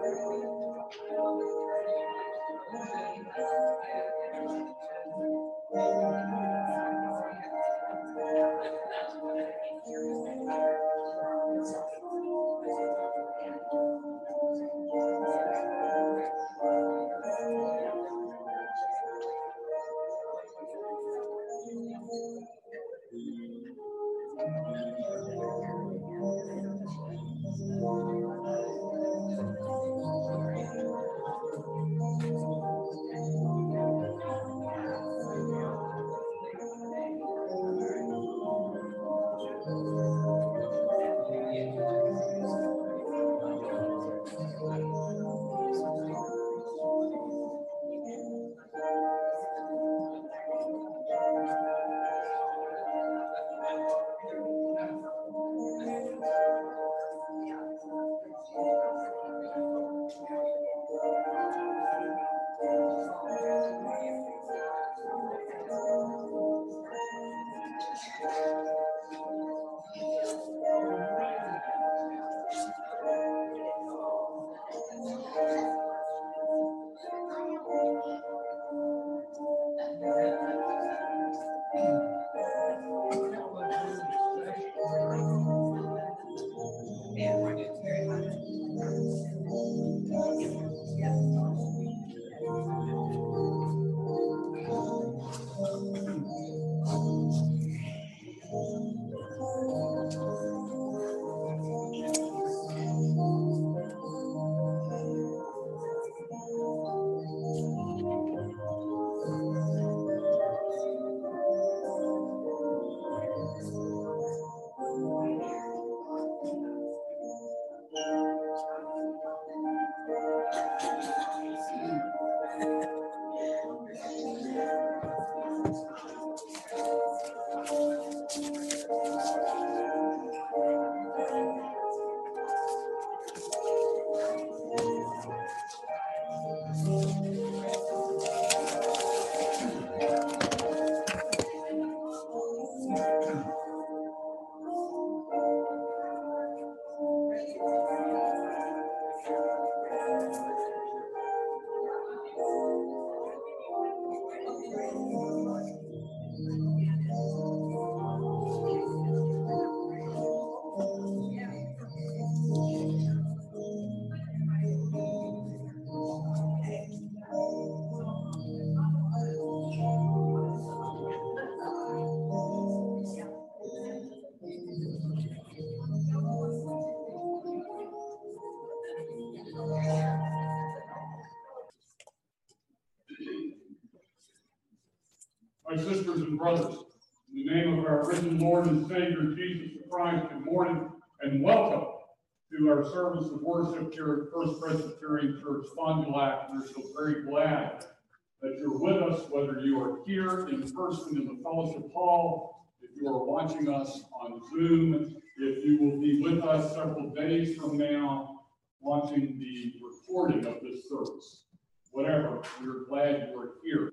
My sisters and brothers, in the name of our risen Lord and Savior Jesus Christ, good morning and welcome to our service of worship here at First Presbyterian Church, Fond du Lac. We're so very glad that you're with us, whether you are here in person in the fellowship hall, if you are watching us on Zoom, if you will be with us several days from now watching the recording of this service. Whatever, we're glad you are here.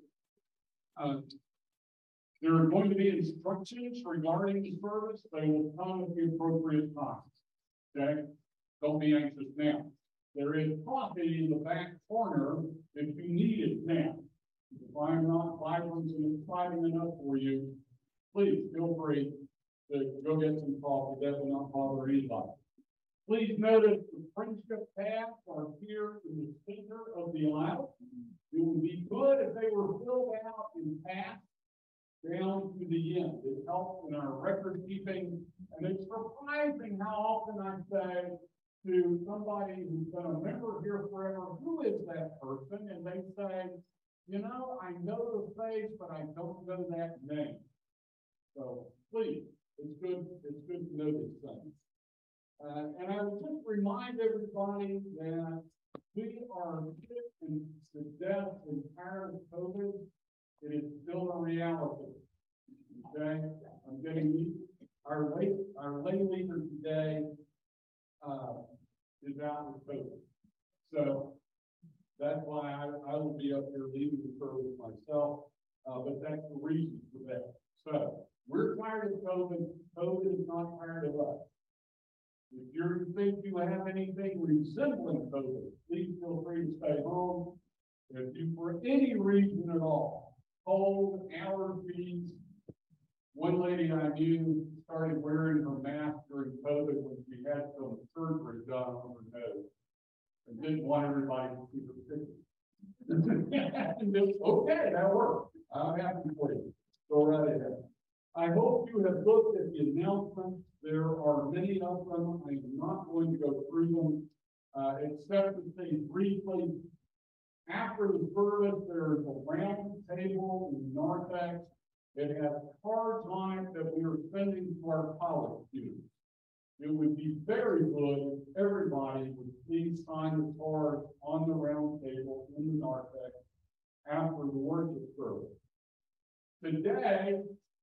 There are going to be instructions regarding the service. They will come at the appropriate times. Okay? Don't be anxious now. There is coffee in the back corner if you need it now. If I'm not vibrant and exciting enough for you, please feel free to go get some coffee. That will not bother anybody. Please notice the friendship paths are here in the center of the aisle. It would be good if they were filled out in paths down to the end. It helps in our record keeping, and it's surprising how often I say to somebody who's been a member here forever, who is that person? And they say, you know, I know the face, but I don't know that name. So please, it's good to know these things. And I would just remind everybody that we are sick and to death and tired of COVID. It is still a reality. Okay, I'm getting our lay leader today is out with COVID, so that's why I will be up here leading the service myself. But that's the reason for that. So we're tired of COVID. COVID is not tired of us. If you think you have anything resembling COVID, please If you, for any reason at all, cold, allergies, one lady I knew started wearing her mask during COVID when she had some surgery done on her nose. And didn't want everybody to see her picture. And just, okay, that worked. I'm happy for you. Go right ahead. I hope you have looked at the announcements. There are many of them. I am not going to go through them, except to say briefly, after the service, there is a round table in Narthex. It has cards on it that we are sending to our college students. It would be very good if everybody would please sign the cards on the round table in the Narthex after the worship service. Today,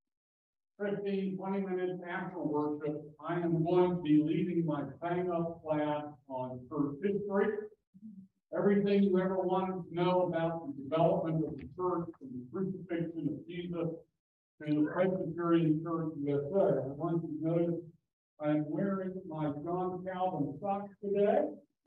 15, 20 minutes after worship, I am going to be leading my Bang Up class on church history. Everything you ever wanted to know about the development of the church and the crucifixion of Jesus to the Presbyterian Church USA. I want you to notice I'm wearing my John Calvin socks today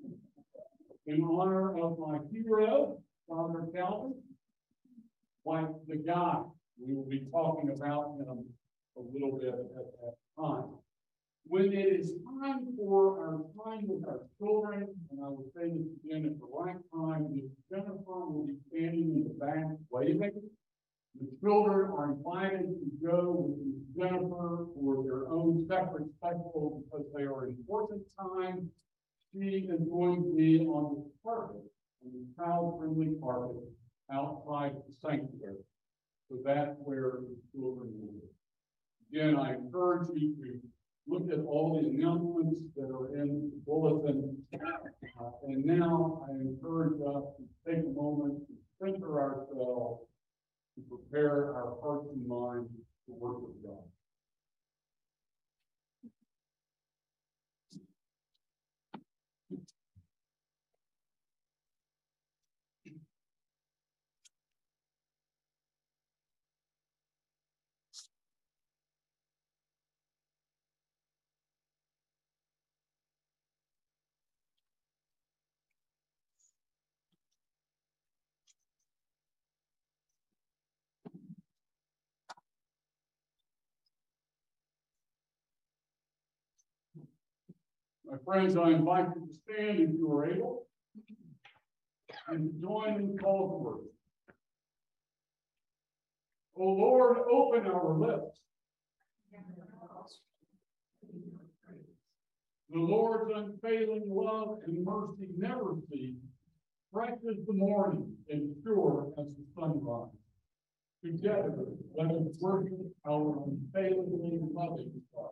in honor of my hero, Father Calvin, like the guy. We will be talking about him a little bit at that time. When it is time for our time with our children, and I will say this again at the right time, Ms. Jennifer will be standing in the back waving. The children are invited to go with Ms. Jennifer for their own separate special because they are important time. She is going to be on the carpet, on the child-friendly carpet outside the sanctuary. So that's where the children will be. Again, I encourage you to look at all the announcements that are in the bulletin. And now I encourage us to take a moment to center ourselves to prepare our hearts and minds to work with God. My friends, I invite you to stand if you are able and join in the call to worship. O Lord, open our lips. The Lord's unfailing love and mercy never cease. Fresh as the morning and sure as the sunrise. Together, let us worship our unfailingly loving God.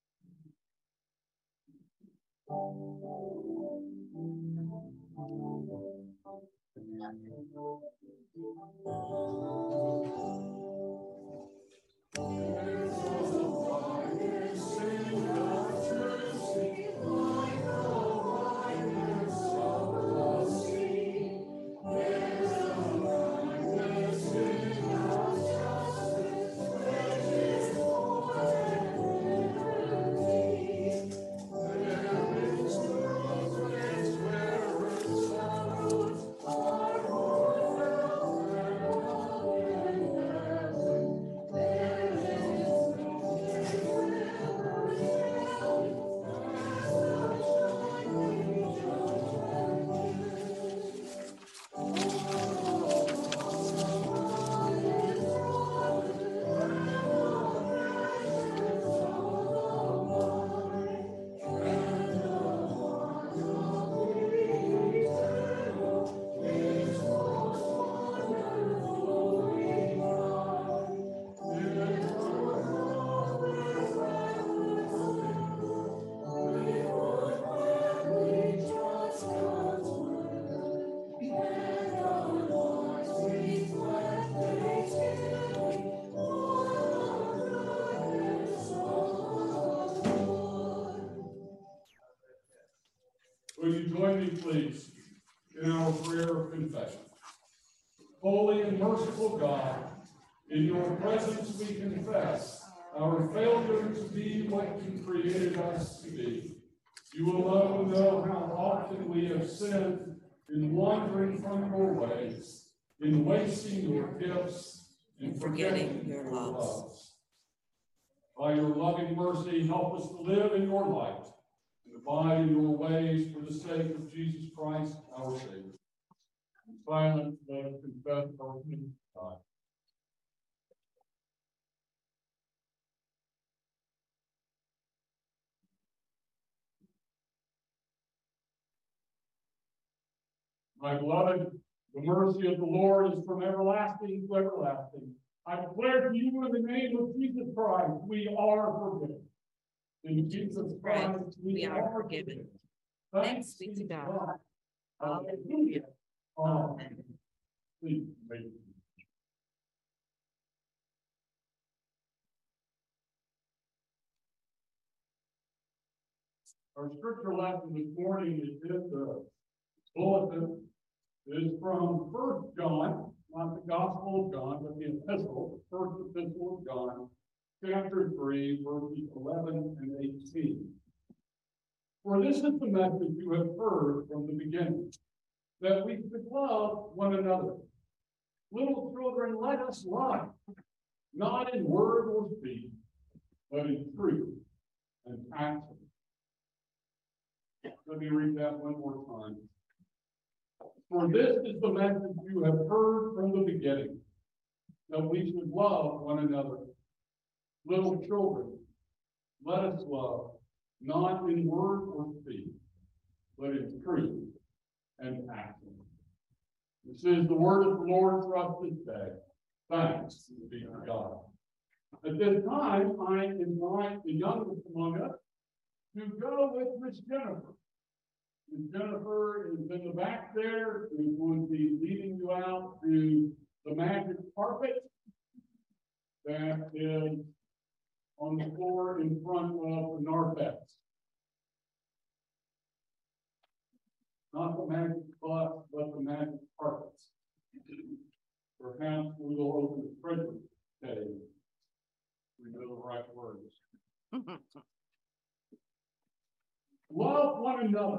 Will you join me, please, in our prayer of confession? Holy and merciful God, in your presence we confess our failure to be what you created us to be. You alone know how often we have sinned in wandering from your ways. in wasting your gifts, and forgetting your loves. By your loving mercy, help us to live in your light and abide in your ways for the sake of Jesus Christ, our Savior. In silence, let us confess our sin to God. My beloved, the mercy of the Lord is from everlasting to everlasting. I declare to you in the name of Jesus Christ, we are forgiven. In Jesus Christ, we are forgiven. Thanks be to God. Hallelujah. Amen. Please, ladies. Our scripture lesson this morning is in the bulletin. It is from 1 John, not the Gospel of John, but the epistle, the first epistle of John, chapter 3, verses 11 and 18. For this is the message you have heard from the beginning, that we should love one another. Little children, let us love, not in word or speech, but in truth and action. Let me read that one more time. For this is the message you have heard from the beginning, that we should love one another. Little children, let us love, not in word or speech, but in truth and action. This is the word of the Lord for us this day. Thanks be to God. At this time, I invite the youngest among us to go with Miss Jennifer. Miss Jennifer is in the back there, who's going to be leading you out to the magic carpet that is on the floor in front of the narthex. Not the magic bus, but the magic carpets. Perhaps we will open the prison today. We know the right words. Love one another.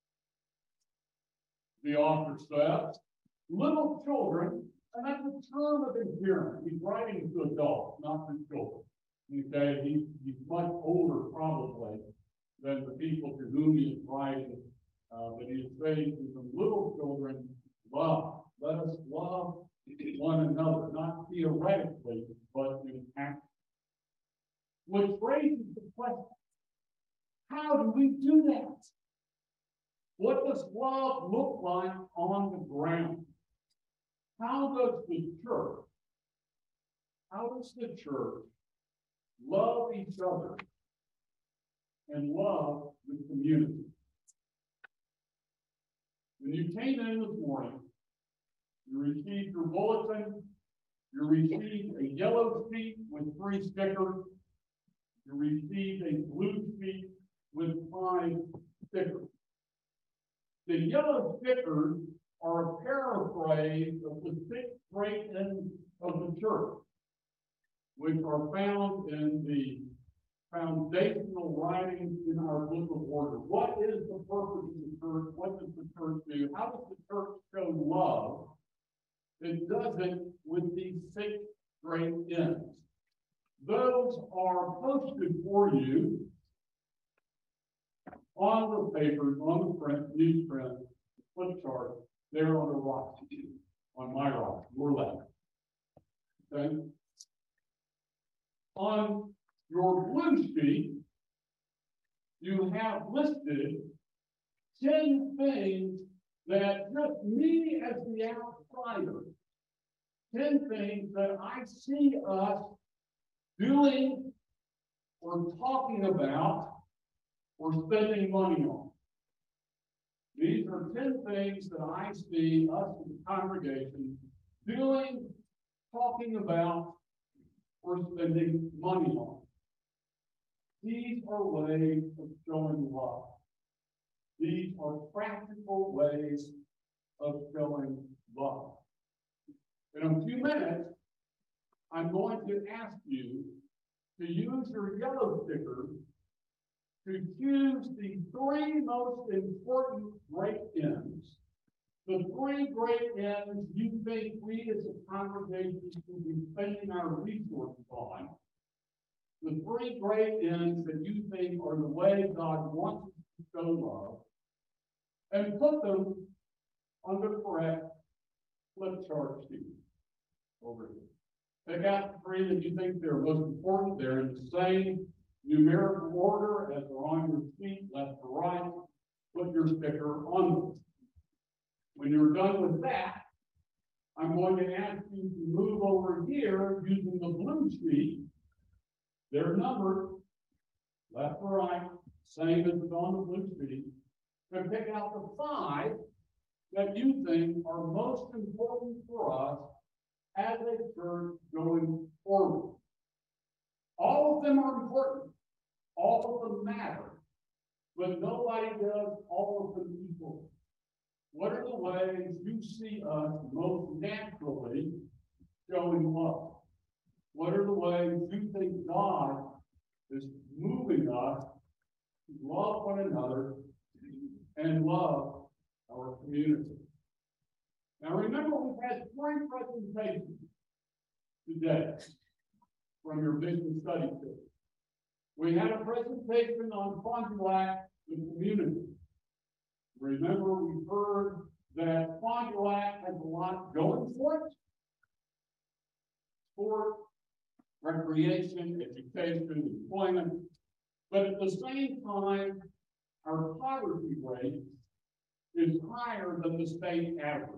The author says, little children, and that's a term of endearment. He's writing to adults, not to children. Okay, he's much older probably than the people to whom he is writing. But he is saying to the little children, love. Let us love one another, not theoretically, but in action. Which raises the question, how do we do that? What does love look like on the ground? How does the church love each other and love the community? When you came in this morning, you received your bulletin, you received a yellow sheet with 3 stickers, you received a blue sheet with 5 stickers. The yellow stickers are a paraphrase of the 6 great ends of the church, which are found in the foundational writings in our book of order. What is the purpose of the church? What does the church do? How does the church show love? It does it with these 6 great ends. Those are posted for you on the papers, on the print, newsprint, flip chart, there on the rock, on my rock, your left. Okay? On your blue sheet, you have listed 10 things that just me as the outsider, 10 things that I see us doing or talking about or spending money on. These are 10 things that I see us as a congregation doing, talking about, or spending money on. These are ways of showing love. These are practical ways of showing love. In a few minutes, I'm going to ask you to use your yellow sticker to choose the 3 most important great ends, The three great ends you think we as a congregation should be spending our resources on. The three great ends that you think are the way God wants us to show love. And put them on the correct flip chart sheet over here. Pick out the three that you think they're most important. They're in the same numerical order as they're on your sheet, left to right. Put your sticker on them. When you're done with that, I'm going to ask you to move over here using the blue sheet. They're numbered, left to right, same as it's on the blue sheet. And pick out the 5 that you think are most important for us as a church going forward. All of them are important. All of them matter. But nobody does all of them equally. What are the ways you see us most naturally showing love? What are the ways you think God is moving us to love one another and love our community? Now remember, we've had 3 presentations today from your vision study kit. We had a presentation on Fond du Lac, the community. Remember, we heard that Fond du Lac has a lot going for it. Sport, recreation, education, employment. But at the same time, our poverty rate is higher than the state average.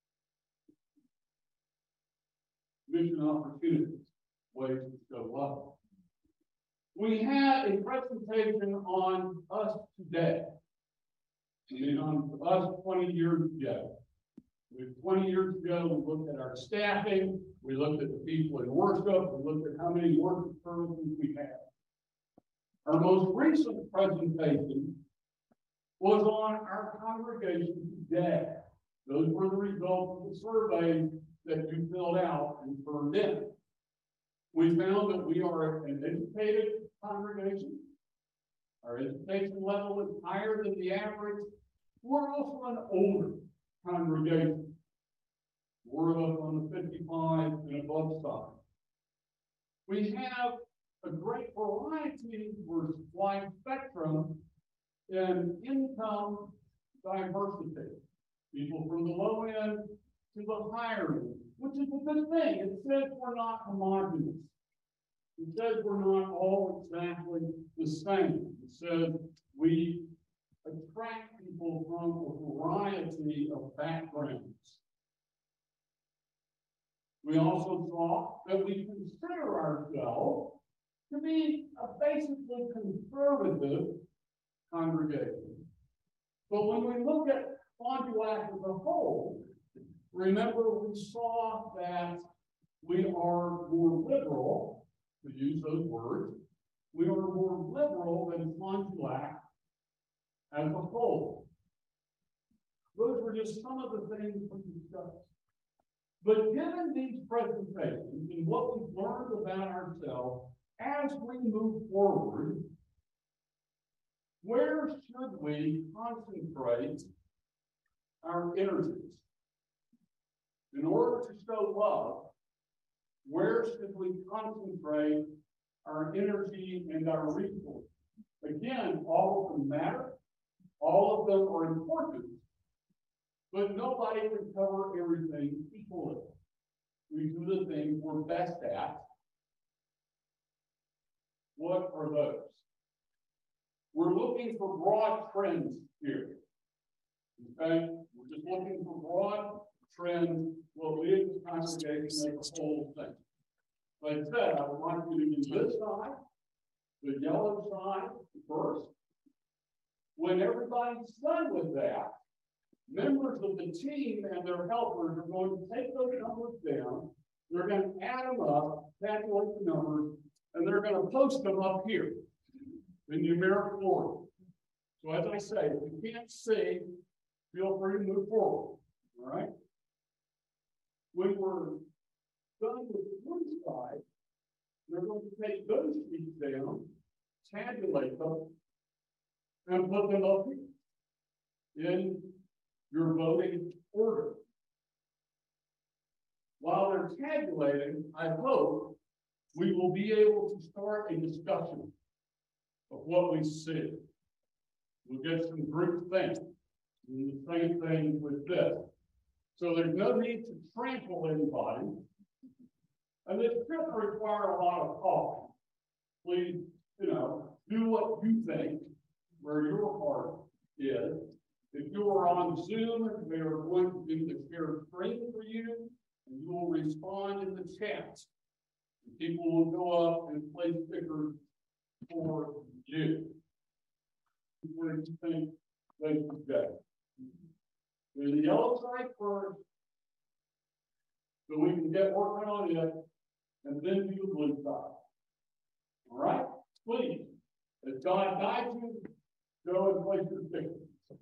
Mission opportunities, ways to show love. We had a presentation on us today. On us 20 years ago. 20 years ago, we looked at our staffing, we looked at the people in worship, we looked at how many worship services we had. Our most recent presentation was on our congregation today. Those were the results of the survey that you filled out and turned in. We found that we are an educated congregation. Our education level is higher than the average. We're also an older congregation. We're on the 55 and above side. We have a great variety or wide spectrum in income diversity. People from the low end to the higher end, which is a good thing. It says we're not homogenous. It says we're not all exactly the same. It says we attract people from a variety of backgrounds. We also saw that we consider ourselves to be a basically conservative congregation. But when we look at Fond du Lac as a whole, remember we saw that we are more liberal, to use those words, we are more liberal than Fond du Lac as a whole. Those were just some of the things we discussed. But given these presentations and what we've learned about ourselves as we move forward, where should we concentrate our energies? In order to show love, where should we concentrate our energy and our resources? Again, all of them matter. All of them are important. But nobody can cover everything equally. We do the things we're best at. What are those? We're looking for broad trends here. Okay? We're just looking for broad trends what leads the congregation as a whole thing. Like I said, I would like you to do this side, the yellow side first. When everybody's done with that, members of the team and their helpers are going to take those numbers down. They're going to add them up, calculate the numbers, and they're going to post them up here in numerical order. So as I say, if you can't see, feel free to move forward. All right? When we're done with the blue side, they're going to take those sheets down, tabulate them, and put them up here in your voting order. are tabulating, I hope, we will be able to start a discussion of what we see. We'll get some group things. And the same thing with this. So there's no need to trample anybody. And this doesn't require a lot of talk. Please, do what you think, where your heart is. If you are on Zoom, they are going to do the share screen for you, and you will respond in the chat. People will go up and place stickers for you. Where do you think they should go? The yellow side first, so we can get working on it, and then do the blue side. All right? Please, as God guides you, go and place your stickers.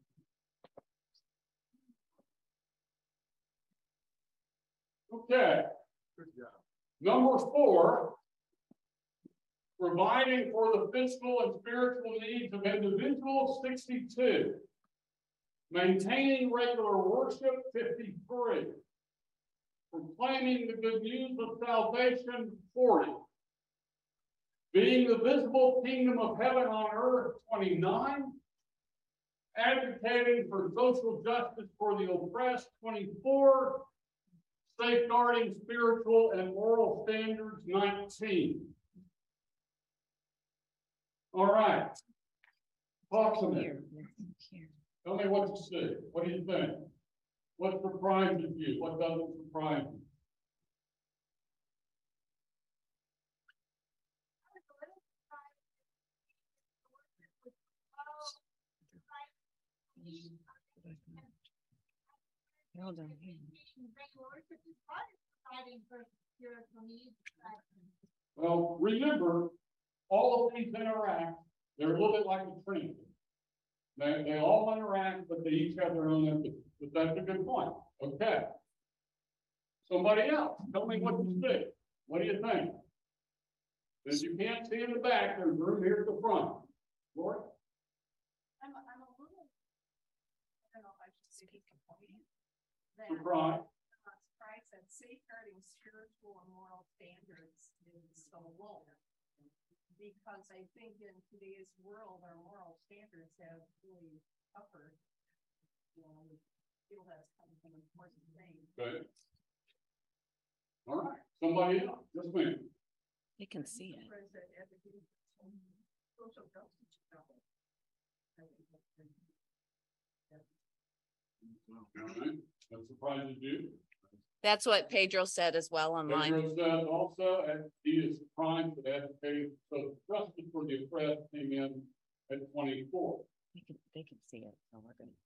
Okay. Number 4, providing for the physical and spiritual needs of individuals, 62. Maintaining regular worship, 53. Proclaiming the good news of salvation, 40. Being the visible kingdom of heaven on earth, 29. Advocating for social justice for the oppressed, 24. Safeguarding spiritual and moral standards, 19. All right. Talk to me. Tell me what you see. What do you think? What surprises you? What doesn't surprise you? Hold on. Well, remember, all of these interact. They're a little bit like a Trinity. They all interact, but they each have their own emphasis. But that's a good point. Okay. Somebody else, tell me what you see. What do you think? Since you can't see in the back, there's room here at the front. Lord? I'm a little, I don't know if I should speak that Surprise. Christ and safeguarding spiritual and moral standards is so low. Because I think in today's world, our moral standards have really suffered. Feel that's kind of an important thing. Okay. All right. Somebody else. Just me. You can see it. Social justice. All right. That surprises you. That's what Pedro said as well online. Pedro says also, and he is surprised that advocating social justice for the oppressed came in at 24. They can see it. So we're good.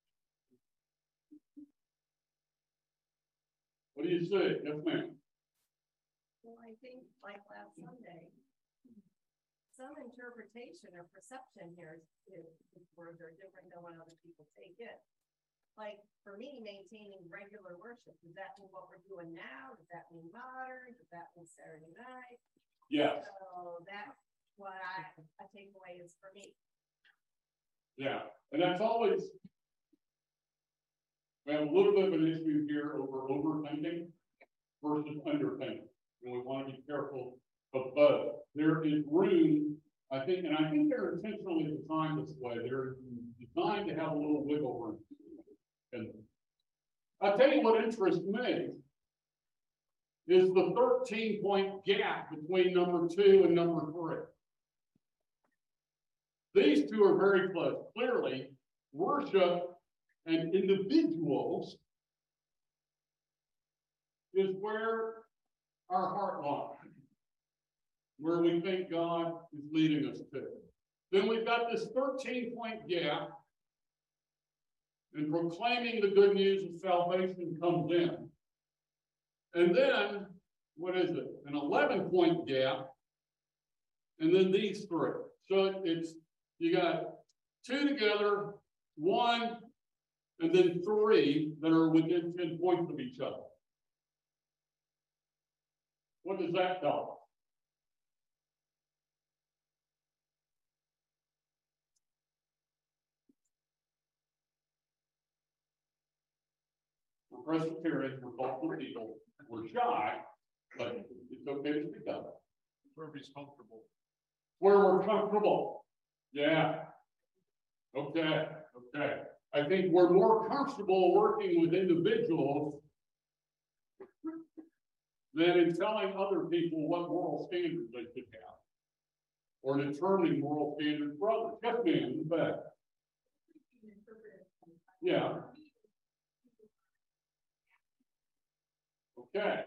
What do you say? Yes, ma'am. Well, I think like last Sunday, some interpretation or perception here is words are different than what other people take it. Like for me, maintaining regular worship, does that mean what we're doing now? Does that mean modern? Does that mean Saturday night? Yes. So that's what a takeaway is for me. Yeah, and that's always, we have a little bit of an issue here over overthinking versus underthinking. And we want to be careful of both. There is room, I think, and I think they're intentionally designed this way. They're designed to have a little wiggle room. And I'll tell you what interests me is the 13-point gap between number 2 and number 3. These two are very close. Clearly, worship and individuals is where our heart lies, where we think God is leading us to. Then we've got this 13-point gap, and proclaiming the good news of salvation comes in. And then, what is it? An 11-point gap, and then these 3. So it's, you got 2 together, 1, and then 3 that are within 10 points of each other. What does that tell us? Presbyterians, we're thoughtful people, we're shy, but it's okay to speak up. Where he's comfortable. Where we're comfortable. Yeah. Okay, okay. I think we're more comfortable working with individuals than in telling other people what moral standards they should have. Or determining moral standards for others. Yes, ma'am, in fact. Yeah. Okay.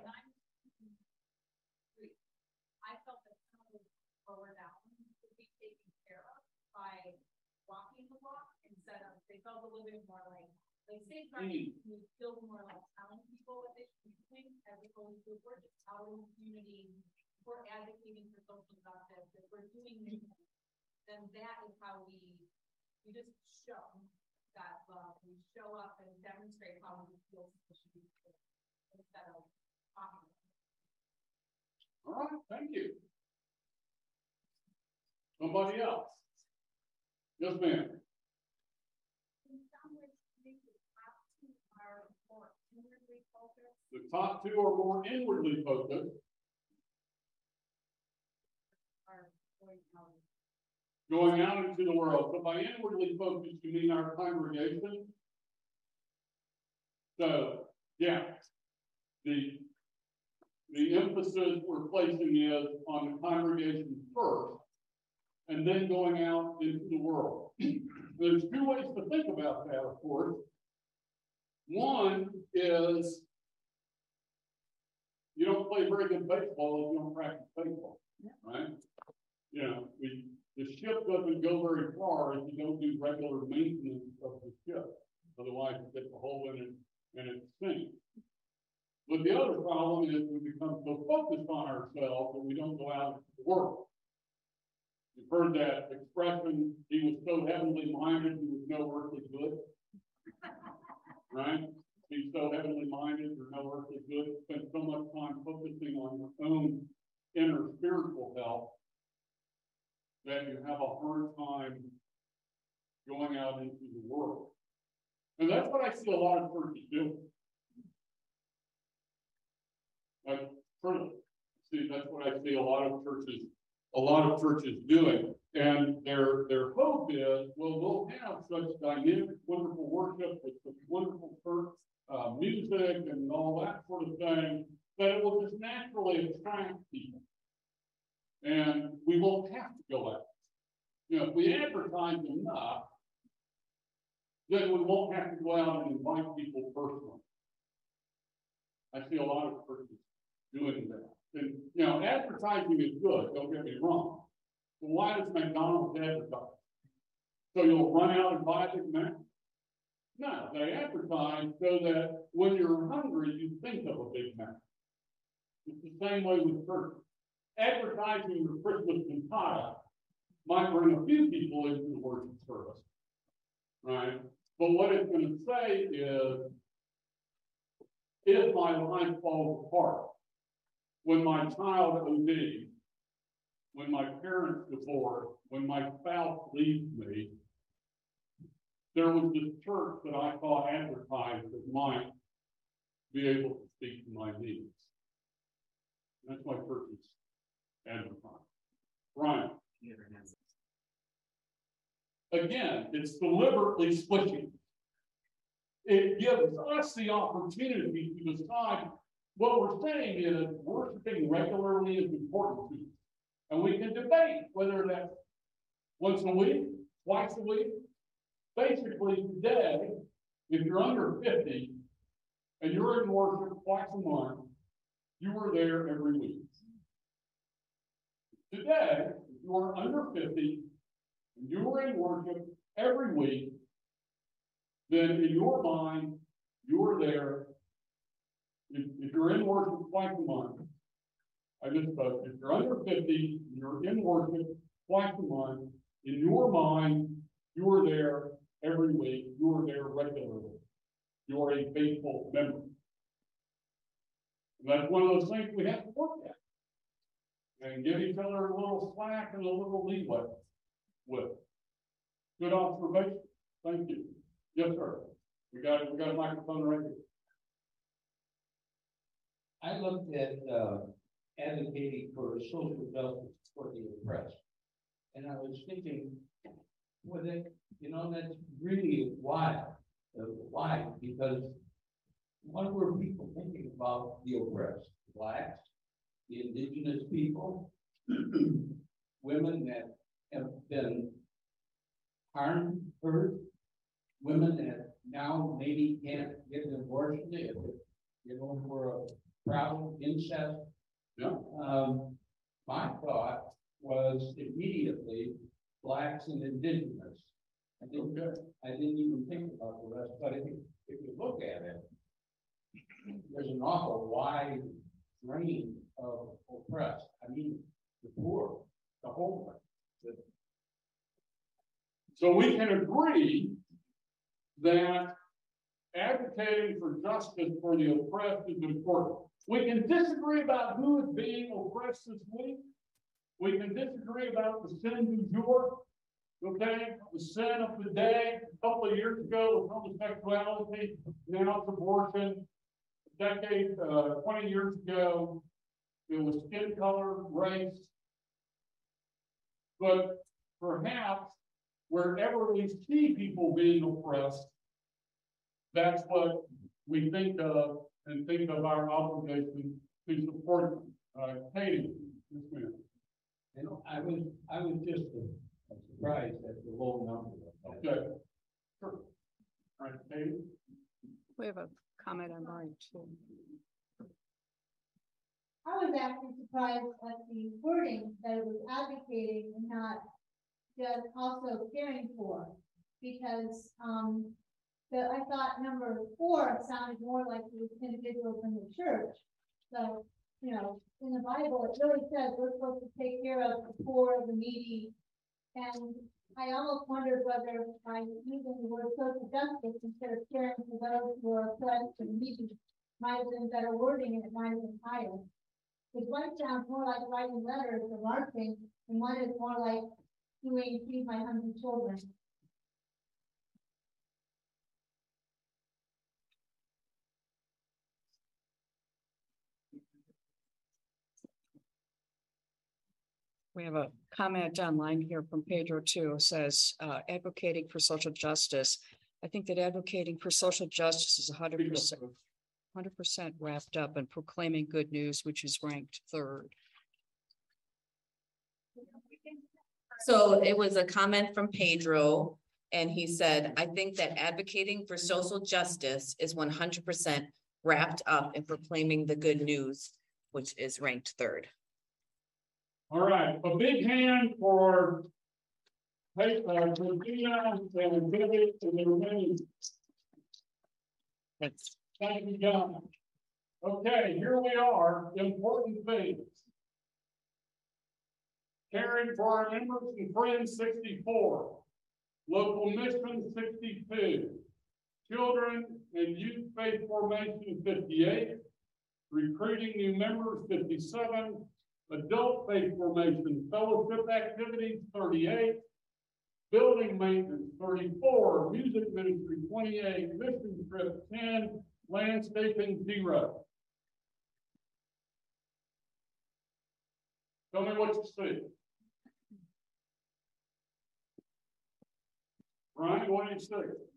I felt that some of the lower down would be taken care of by walking the walk instead of, they felt a little bit more like safeguarding, you feel more like telling people what they should be doing as opposed to we're just out in the community, we're advocating for social justice, if we're doing this, then that is how we just show that love, we show up and demonstrate how we feel people should be doing instead of talking. All right, thank you. Somebody else? Yes, ma'am. In some ways, the top two are more inwardly focused. The top two are more inwardly focused. Are Going out into the world. So by inwardly focused, you mean our congregation? So, yeah, the emphasis we're placing is on the congregation first, and then going out into the world. There's two ways to think about that, of course. One is you don't play very good baseball if you don't practice baseball, right? You know, the ship doesn't go very far if you don't do regular maintenance of the ship. Otherwise, it gets a hole in it and it sinks. But the other problem is we become so focused on ourselves that we don't go out into the world. You've heard that expression, he was so heavenly minded, he was no earthly good. Right? He's so heavenly minded, or no earthly good. Spend so much time focusing on your own inner spiritual health that you have a hard time going out into the world. And that's what I see a lot of churches doing. That's what I see a lot of churches doing. And their hope is, well, we'll have such dynamic, wonderful worship with such wonderful church music and all that sort of thing, that it will just naturally attract people. And we won't have to go out. You know, if we advertise enough, then we won't have to go out and invite people personally. I see a lot of churches doing that. And, you know, advertising is good, don't get me wrong. But why does McDonald's advertise? So you'll run out and buy a Big Mac? No, they advertise so that when you're hungry, you think of a Big Mac. It's the same way with church. Advertising your Christmas cantata might bring a few people into the worship service, right? But what it's going to say is, if my life falls apart, when my child ODs, when my parents divorce, when my spouse leaves me, there was this church that I saw advertised that might be able to speak to my needs. That's why churches advertise. Brian. Again, it's deliberately splitting. It gives us the opportunity to decide. What we're saying is worshiping regularly is important to us. And we can debate whether that's once a week, twice a week. Basically, today, if you're under 50 and you're in worship twice a month, you were there every week. Today, if you are under 50 and you were in worship every week, then in your mind, you were there. If you're in worship twice a month, I just spoke, if you're under 50, you're in worship twice a month, in your mind, you are there every week, you are there regularly. You are a faithful member. And that's one of those things we have to work at. And give each other a little slack and a little leeway with. Good observation. Thank you. Yes, sir. We got a microphone right here. I looked at, advocating for social justice for the oppressed. And I was thinking, well, that, that's really why, because what were people thinking about the oppressed? Blacks, the indigenous people, women that have been harmed, hurt, women that now maybe can't get an abortion if, for a problem, incest. Yeah. My thought was immediately blacks and indigenous. I didn't even think about the rest, but if you look at it, there's an awful wide range of oppressed. I mean, the poor, the homeless. So we can agree that advocating for justice for the oppressed is important. We can disagree about who is being oppressed this week. We can disagree about the sin du jour, okay? The sin of the day. A couple of years ago was homosexuality, now it's abortion. A decade, 20 years ago, it was skin color, race. But perhaps wherever we see people being oppressed, that's what we think of and think of our obligation to support them. Katie, yes, ma'am. I was just surprised at the low number. Okay. Sure. All right, Katie. We have a comment on mine too. I was actually surprised at the wording that it was advocating and not just also caring for, because I thought number 4 sounded more like the individuals in the church. So, in the Bible, it really says we're supposed to take care of the poor, the needy, and I almost wondered whether by using the word social justice instead of caring for those who are oppressed and needy might have been better wording and it might have been higher. Because one sounds more like writing letters or marching, and one is more like doing Feed My Hungry Children. We have a comment online here from Pedro too. It says, advocating for social justice. I think that advocating for social justice is 100% wrapped up in proclaiming good news, which is ranked 3rd. So it was a comment from Pedro, and he said, I think that advocating for social justice is 100% wrapped up in proclaiming the good news, which is ranked 3rd. All right, a big hand for Christina and David and the remaining. Thanks. Thank you, John. Okay, here we are, important things. Caring for our members and friends, 64. Local mission, 62. Children and youth faith formation, 58. Recruiting new members, 57. Adult faith formation, fellowship activities, 38. Building maintenance, 34. Music ministry, 28. Mission trip, 10. Landscaping, 0. Tell me what you see. Ryan, what do you see?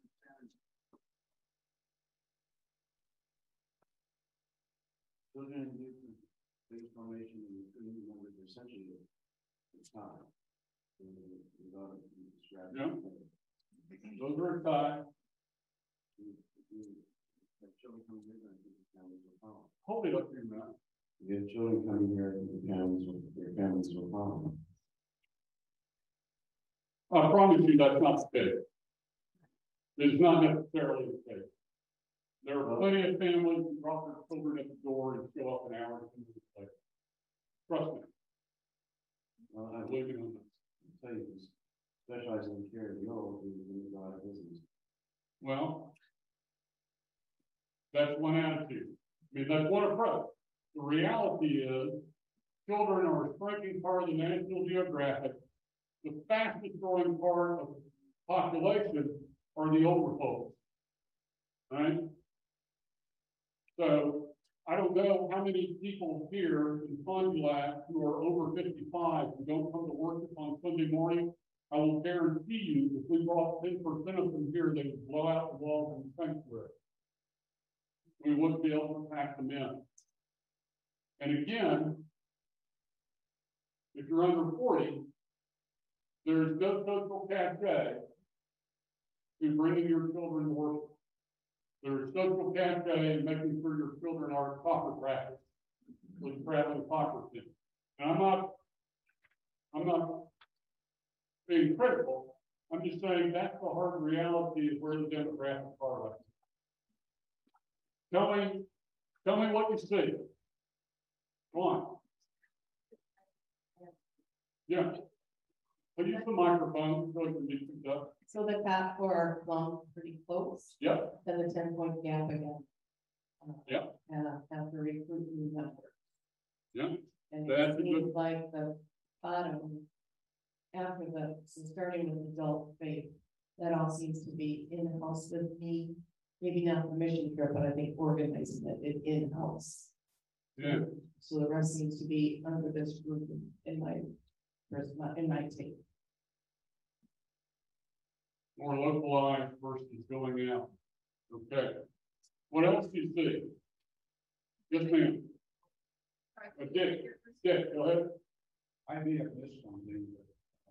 Children and youth faith formation and recruiting numbers are essentially the time. Yeah. Those are tied. Children coming here, I think the families will follow. Hold it up to your mouth. You have children coming here, their families will follow. I promise you that's not the case. It's not necessarily the case. There are plenty of families who drop their children at the door and show up an hour to come to the place. Trust me. Well, I'm living on this. I'll tell you this, specializing in care of the old is going to go out of business. Well, that's one attitude. I mean, that's one approach. The reality is, children are a striking part of the National Geographic. The fastest growing part of the population are the older folks. Right? So I don't know how many people here in Fond du Lac who are over 55 who don't come to work on Sunday morning. I will guarantee you, if we brought 10% of them here, they would blow out the walls in the sanctuary. We wouldn't be able to pack them in. And again, if you're under 40, there's no social cachet to bringing your children to work. There's social cachet in making sure your children are soccer practice with traveling soccer team. And I'm not being critical. I'm just saying that's the hard reality of where the demographics are right now. Tell me what you see. Go on. Yeah. I'll use the microphone so it can be picked up. So the top four are lumped pretty close. Yep. Then the 10-point gap again. Yep. And have to recruit new members. Yeah. And That's it a good. seems like the bottom, after the, so starting with adult faith, that all seems to be in-house with me. Maybe not the mission here, but I think organizing it in-house. Yeah. So the rest seems to be under this group in my take. More localized versus going out. Okay. What else do you see? Yes, ma'am. Dick, go ahead. I may have missed something, but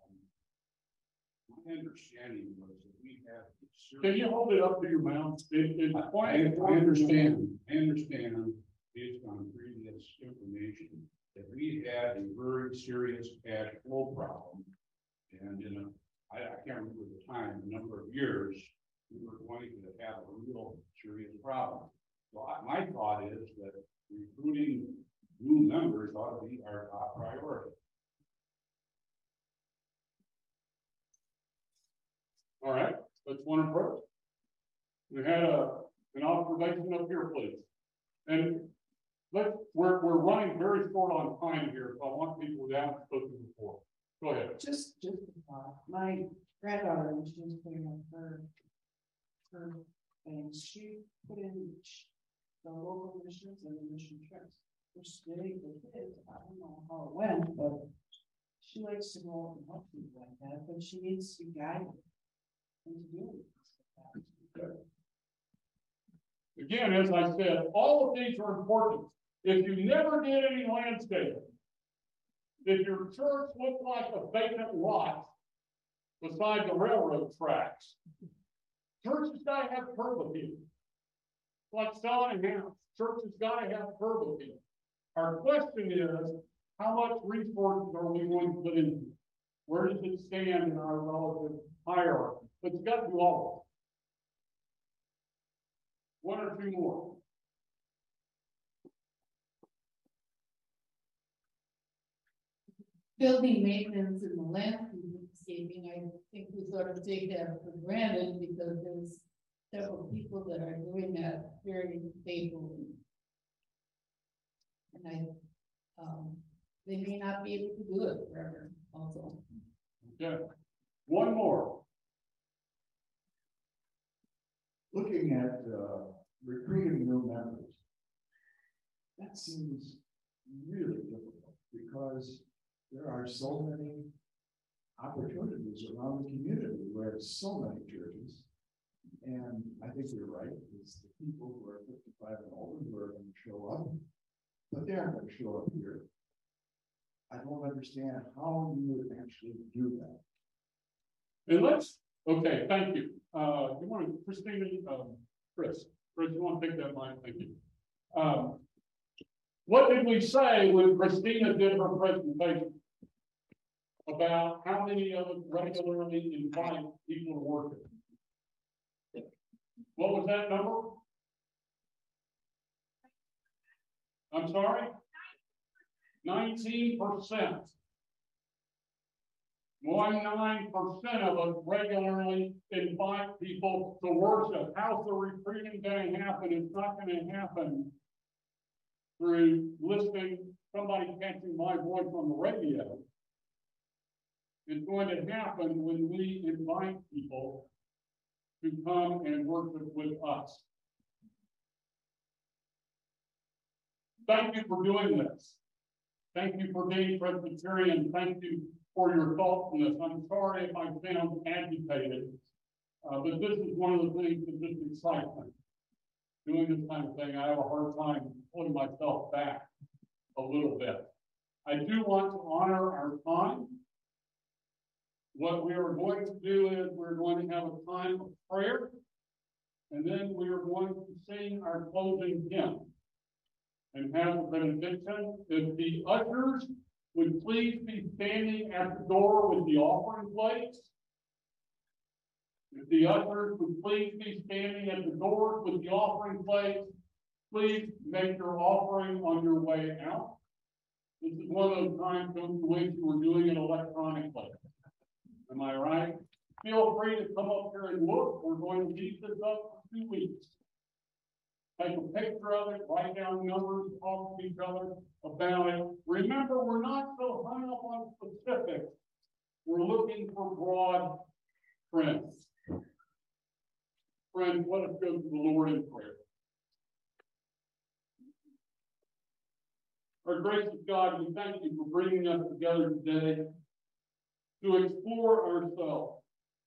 my understanding was that we have. Can you hold it up to your mouth? I understand based on previous information that we had a very serious cash flow problem. And I can't remember the time, a number of years, we were going to have a real serious problem. So my thought is that recruiting new members ought to be our top priority. All right, that's one approach. We had an observation up here, please. And we're running very short on time here, so I want people who haven't spoken before. Go ahead. Just my granddaughter, when she was putting up her things, she put in the local missions and the mission trips, which they did. I don't know how it went, but she likes to go and help people like that, but she needs to be guided into doing it. Again, as I said, all of these are important. If you never did any landscaping, if your church looked like a vacant lot beside the railroad tracks, church has got to have curb appeal. Like selling a house, church has got to have curb appeal. Our question is, how much resources are we going to put into it? Where does it stand in our relative hierarchy? But it's got to do all of it. One or two more. Building maintenance and the landscaping, I think we sort of take that for granted because there's several people that are doing that very faithfully. And they may not be able to do it forever also. Okay. One more. Looking at recruiting new members, that seems really difficult because there are so many opportunities around the community where there's so many churches. And I think you're right, it's the people who are 55 and older who are going to show up, but they aren't going to show up here. I don't understand how you would actually do that. And okay, thank you. You want to, Christina, Chris, you want to take that line? Thank you. What did we say when Christina did her presentation about how many of us regularly invite people to worship? What was that number? I'm sorry? 19%. 19% of us regularly invite people to worship. How's the recruiting going to happen? It's not going to happen through listening, somebody catching my voice on the radio. It's going to happen when we invite people to come and worship with us. Thank you for doing this. Thank you for being Presbyterian. Thank you for your thoughtfulness. I'm sorry if I sound agitated, but this is one of the things that just excites me. Doing this kind of thing, I have a hard time pulling myself back a little bit. I do want to honor our time. What we are going to do is we're going to have a time of prayer, and then we are going to sing our closing hymn and have the benediction. If the ushers would please be standing at the door with the offering plates. If the ushers would please be standing at the doors with the offering plates, please make your offering on your way out. This is one of those times, don't you wish you were doing it electronically? Am I right? Feel free to come up here and look. We're going to keep this up for 2 weeks. Take a picture of it, write down numbers, talk to each other about it. Remember, we're not so hung up on specifics. We're looking for broad trends. Friends, let us go to the Lord in prayer. Our gracious God, we thank you for bringing us together today to explore ourselves.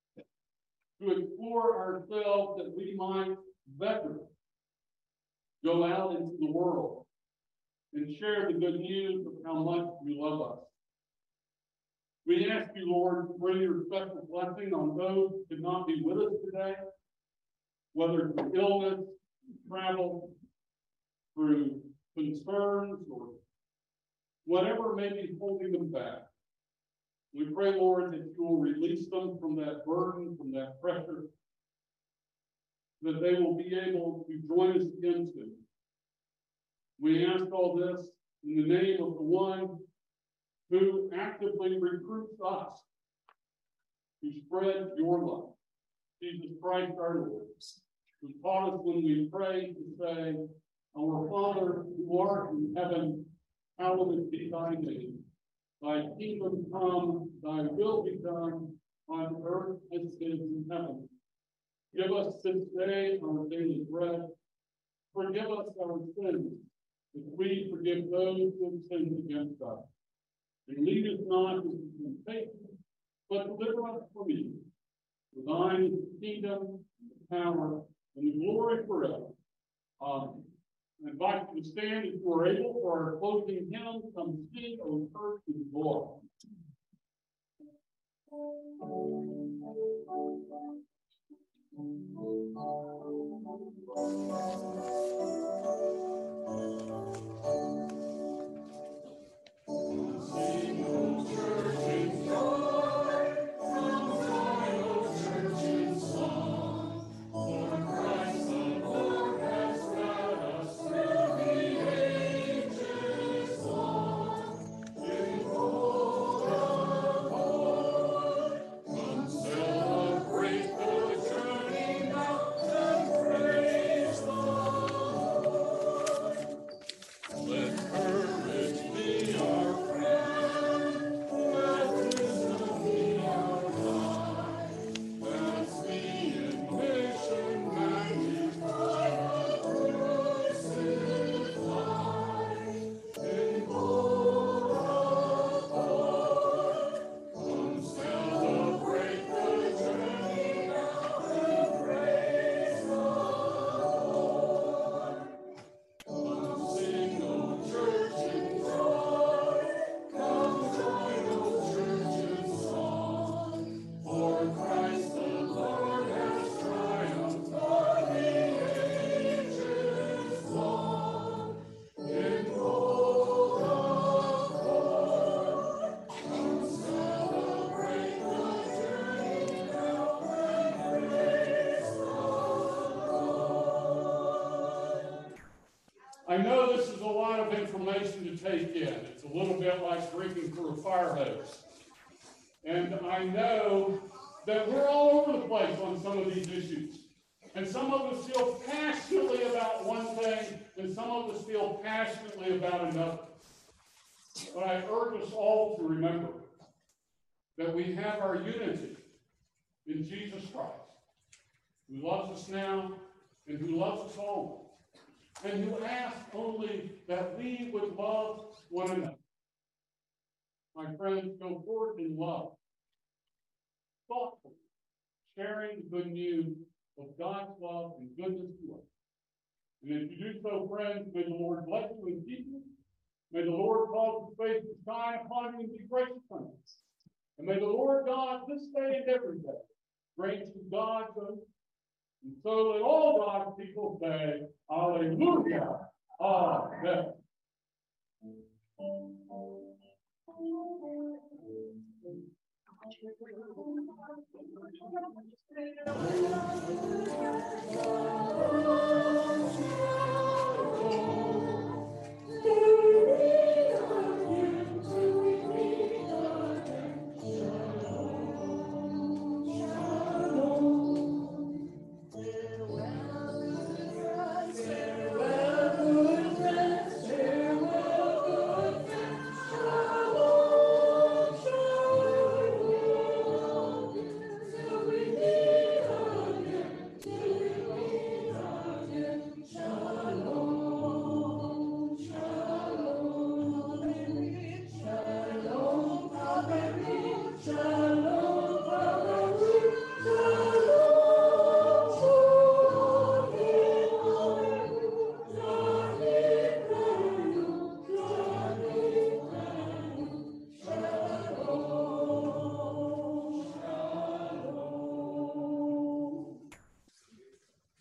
That we might better go out into the world and share the good news of how much you love us. We ask you, Lord, to bring your special blessing on those who could not be with us today, whether through illness, travel, through concerns, or whatever may be holding them back. We pray, Lord, that you will release them from that burden, from that pressure, that they will be able to join us again soon. We ask all this in the name of the one who actively recruits us to spread your love, Jesus Christ our Lord, who taught us when we pray to say, Our Father who art in heaven, hallowed be thy name. Thy kingdom come, thy will be done on earth as it is in heaven. Give us this day our daily bread. Forgive us our sins, as we forgive those who have sinned against us. And lead us not into temptation, but deliver us from evil. For thine is the kingdom, the power, and the glory forever. Amen. I invite you to stand if you are able for our closing hymn, Come Sing, O Church in Glory. I know this is a lot of information to take in. It's a little bit like drinking through a fire hose. And I know that we're all over the place on some of these issues. And some of us feel passionately about one thing, and some of us feel passionately about another. But I urge us all to remember that we have our unity in Jesus Christ, who loves us now and who loves us always. and who ask only that we would love one another. My friends, go forth in love, thoughtfully, sharing the good news of God's love and goodness to us. And if you do so, friends, may the Lord bless you and keep you. May the Lord cause his face to shine upon you and be gracious unto you. And may the Lord God this day and every day grant you God's good. And so let all God's people say, Alleluia. Amen.